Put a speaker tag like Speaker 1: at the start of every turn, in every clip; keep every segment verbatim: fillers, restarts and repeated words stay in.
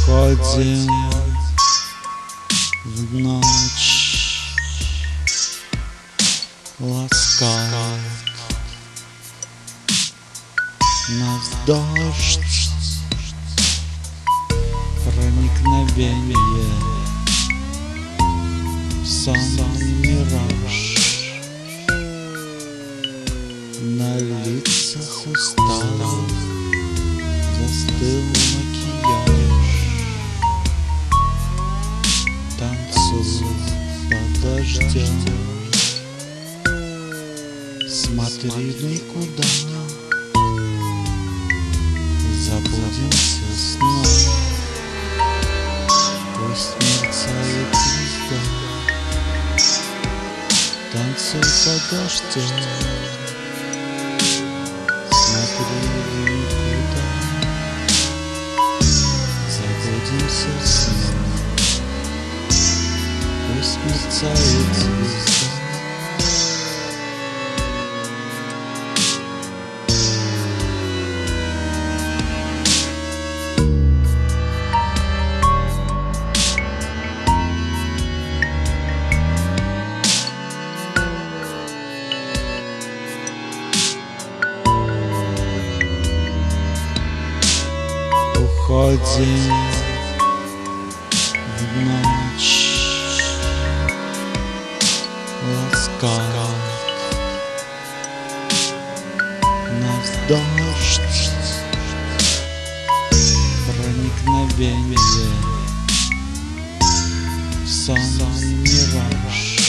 Speaker 1: Уходим в ночь, ласкает нас дождь, проникновение в самый мираж. На лицах усталых застыл макияж. Танцую под дождем, смотри никуда, забудемся снова. Пусть мерцает звезда, танцуй под дождем, смотри никуда, забудемся снова. Пусть мерцает звезда. Уходим в ночь, ласкает нас дождь, проникновение в самый мираж.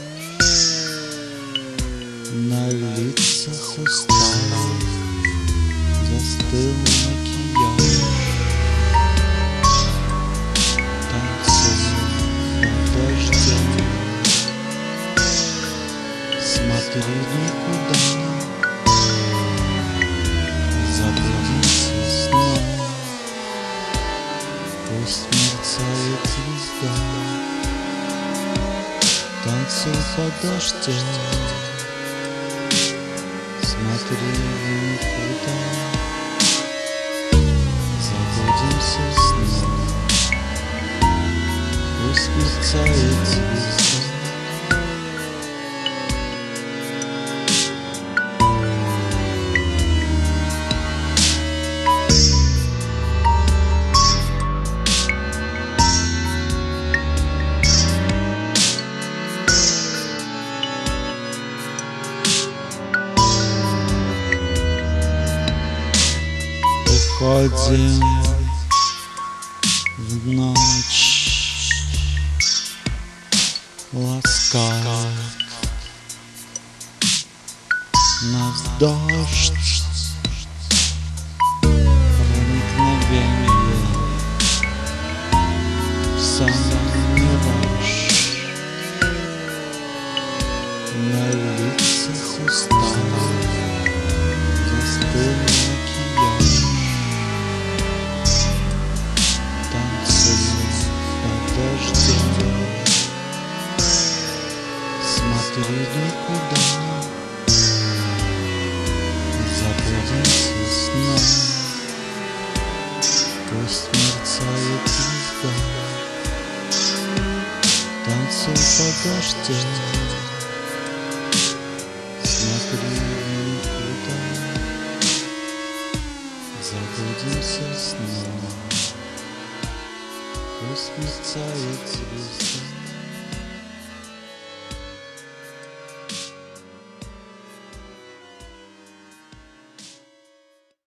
Speaker 1: На лицах усталых застыл макияж. Смотри никуда, забудемся снова. Пусть мерцает звезда, танцуй под дождем. Смотри никуда, забудемся снова. Пусть мерцает звезда. Уходим в ночь, ласкает нас дождь, проникновение в самый мираж. На лицах усталых застыл макияж. Смотри никуда, забудемся снова. Пусть мерцает звезда, танцуй под дождем. Смотри никуда, забудемся снова. Пусть мерцает звезда.